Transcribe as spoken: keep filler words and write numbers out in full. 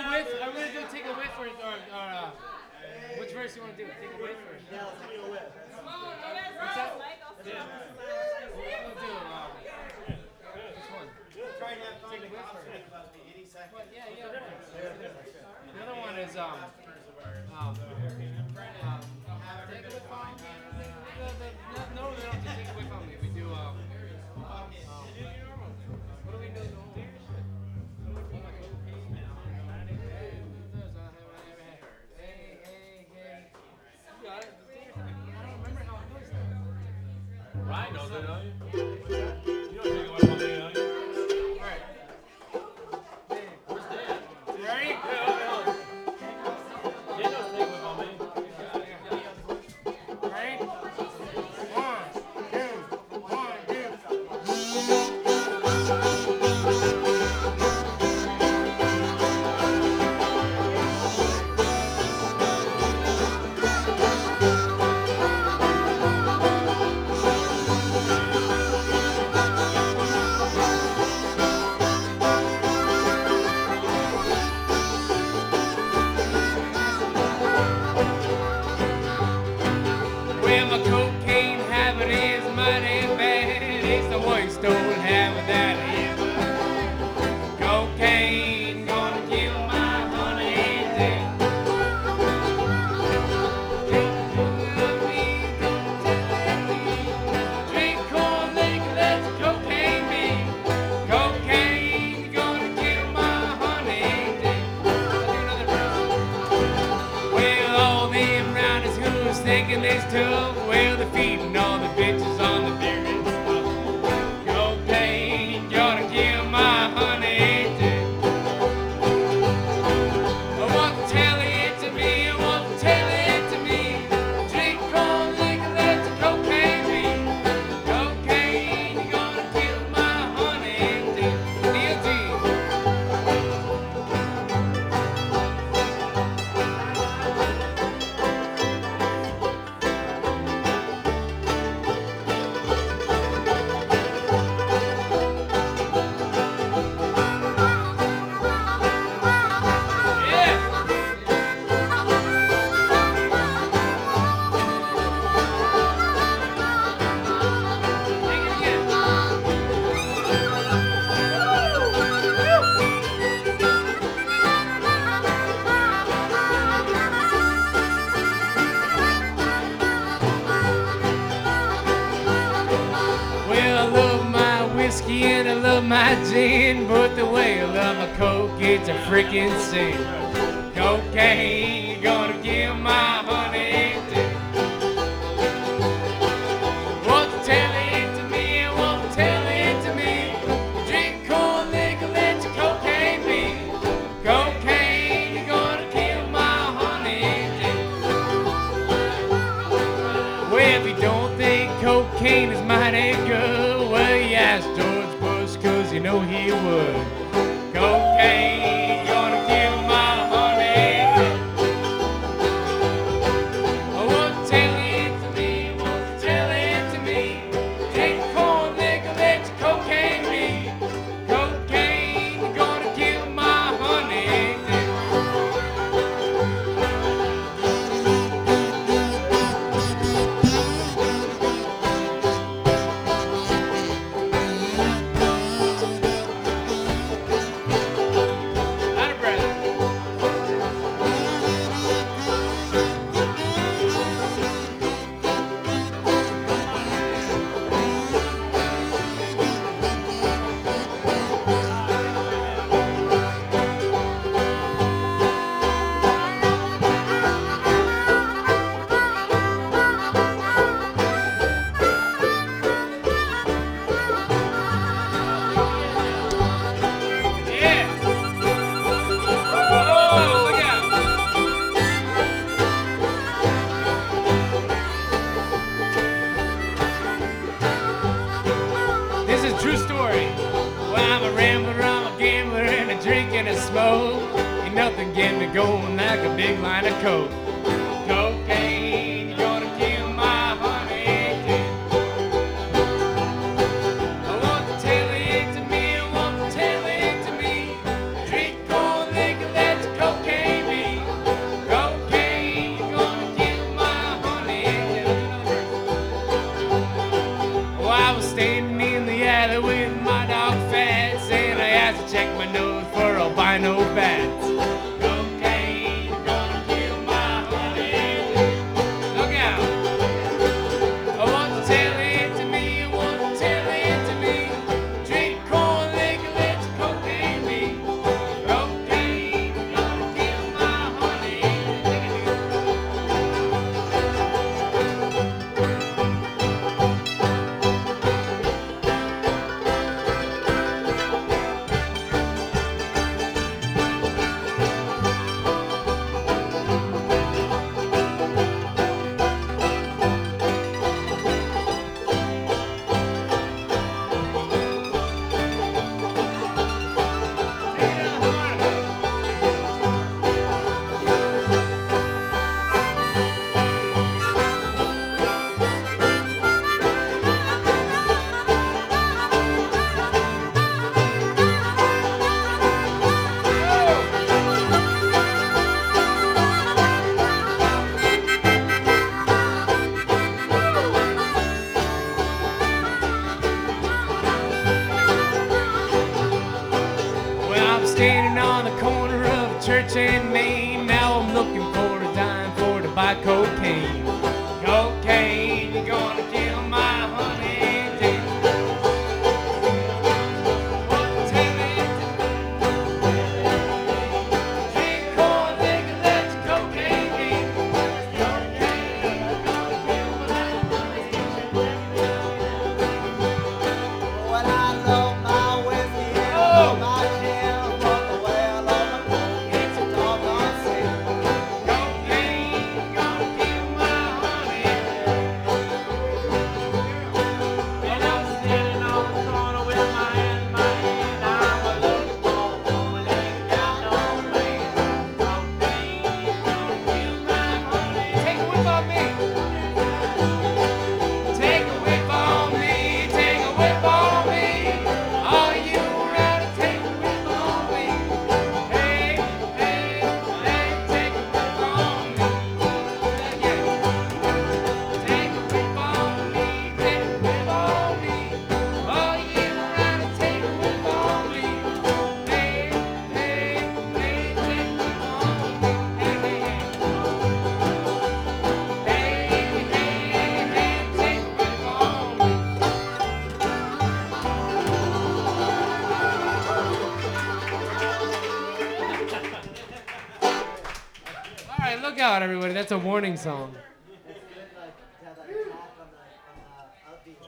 a whiff. I'm gonna do take a whiff or, or, or uh, which verse you want to do? Take a whiff or? Yeah, let's give you a whiff. What's that? Yeah. We'll do uh, which one? Try and have fun. Take a whiff or? About to be eighty seconds. What? Yeah, yeah. The other one is um, um, um take a whiff on me. The, the, no, no, they don't have to take a whiff on me. We do um, um what do we do? Ryan knows it, don't you? You don't take away from me, don't you? Alright. Where's Dan? You ready? Yeah, okay. Dan knows take away from me. Ready? One, two, one, well, my cocaine habit is mighty bad. It's the worst old habit that I ever. Cocaine gonna kill my honey and dead. Drink corn liquor, let the cocaine be. Cocaine gonna kill my honey and dead. I'll do another verse. Well, all them rounders who's thinking this tough, well, they're feeding all the bitches on the beer and stuff. Cocaine gonna kill my honey and dead. I want to tell it to me, I want to tell it to me. Drink corn liquor, let the cocaine be. Cocaine gonna kill my honey and dead. Neil D. Well, I love my whiskey and I love my gin, but the way I love my coke, it's a freaking sin. Cocaine gonna kill my honey and dead. Won't you tell it to me, won't you tell it to me. Drink corn liquor, let your cocaine be. Cocaine gonna kill my honey and dead. Well, if you don't think cocaine is mighty good, well, you ask George Bush, cause you know he would. Cocaine gonna kill my honey and dead. Oh, won't you tell it to me, won't you tell it to me. Drink corn liquor, let your cocaine be. Cocaine gonna kill my honey and dead. Out of breath. Yeah. Oh, look out. This is a true story. Well, I'm a rambler, I'm a gambler, and a drink and a smoke. Ain't nothing getting me going like a big line of coke. Cocaine gonna kill my honey and dead. I want to tell it to me, I want to tell it to me. Drink corn liquor, let your church in Maine. Now I'm looking for a dime for to buy cocaine. Cocaine, you're gonna kill my honey. Take, what tell it? Drink corn, liquor, that's cocaine. Cocaine, you're gonna kill my honey. When I love my whiskey and Oh. love my gin, but the well of my coke, it's a doggone sin. Cocaine, gonna kill my honey. And I'm standing on the corner with my hand in my hand. I'm a looking for a woman that ain't got no man. Cocaine, gonna kill my honey. Take a whip on me. Take a whip on me. Take a whip on me. Are you ready? Take a whip on me. Hey, hey, hey, take a whip on me. Yeah. Take a whip on me. Take a whip on me. Are you ready? Take a whip on me. Hey, hey, hey, take a whip on me. Hey, hey, hey. Hey, hey, hey, take a whip on me. All right, look out, everybody. That's a warning song.